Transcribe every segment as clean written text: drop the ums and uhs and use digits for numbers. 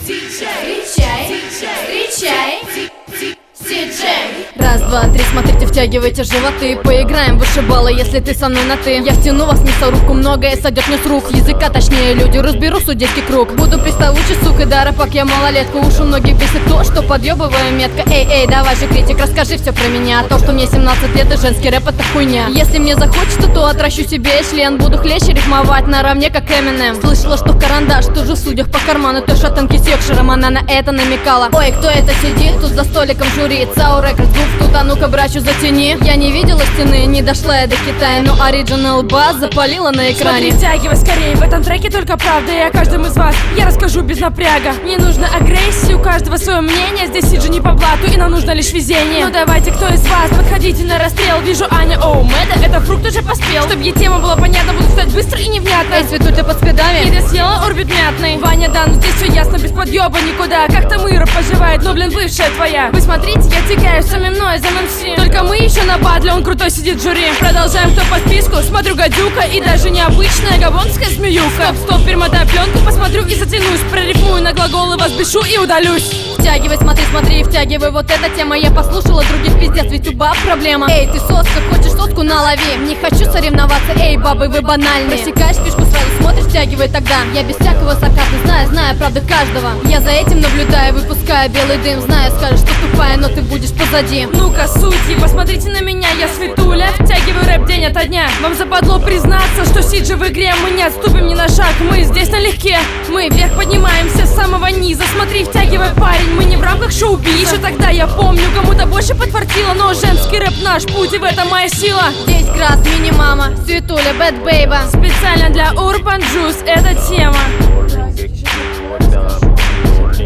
Раз, два, три, смотрите, втягивайте животы. Поиграем в вышибалы, если ты со мной на ты. Я втяну вас, несу руку, многое сойдет мне с рук. Языка, точнее люди, разберу судейский круг. Буду приставучий, сука, дара, пак я малолетка. Уж у многих бесит то, что подъебываю метко. Эй, давай же, критик, расскажи все про меня. То, что мне 17 лет и женский рэп это хуйня. Если мне захочется, то отращу себе член. Буду хлеще рифмовать наравне, как Эминем. Слышала, что карандаш тоже в судьях по карману. Той шатенки с Йоркширом, она на это намекала. Ой, кто это сидит тут за столиком жюри? Цау Рекордс, тут, а ну-ка, брачу затяни. Я не видела стены, не дошла я до Китая, но оригинал бас запалила на экране. Смотри, втягивай скорее, в этом треке только правда. И о каждом из вас я расскажу без напряга. Не нужно агрессии, у каждого свое мнение. Здесь сиджу не по блату, и нам нужно лишь везение. Ну давайте, кто из вас, подходите на расстрел. Вижу Аня, оу, Мэда, это фрукт уже поспел. Чтоб ей тема была понятна, буду стать быстро и невнятно. Эй, Светуля под спидами. И ты съела орбит мятный. Ваня, да, ну здесь все ясно, без подъеба никуда. Как там Ира поживает, но, блин, бывшая твоя. Вы смотрите, я тягаю сами мной за МС. Только мы еще на батле, он крутой сидит в жюри. Продолжаем кто по списку, смотрю гадюка. И даже необычная габонская змеюка. Стоп, перемотай пленку, посмотрю и затянусь. Прорифмую на глаголы, вас бешу и удалюсь. Втягивай, смотри, втягивай, вот эта тема. Я послушала других, пиздец, ведь у баб проблема. Эй, ты соска, хочешь соску, налови. Не хочу соревноваться, эй, бабы, вы банальные. Просекаешь фишку, сразу смотришь, втягивай тогда. Я без всякого сарказма, знаю правду каждого. Я за этим наблюдаю, выпускаю белый дым. Знаю, скажешь, что тупая, но ты будешь позади. Ну-ка, судьи, посмотрите на меня, я Светуля. Втягиваю рэп день ото дня. Вам западло признаться, что сиджи в игре. Мы не отступим ни на шаг, мы здесь налегке. Мы вверх поднимаемся с самого низа. Смотри, втягивай, парень, мы не в рамках шоу-бизнеса. Еще тогда я помню, кому-то больше подфартило. Но женский рэп наш путь, и в этом моя сила. 10 крас, мини-мама, Светуля, Bad Baby. Специально для Urban Juice эта тема.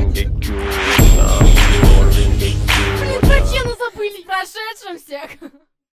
Блин, про Кену забыли. Прошедшим всех.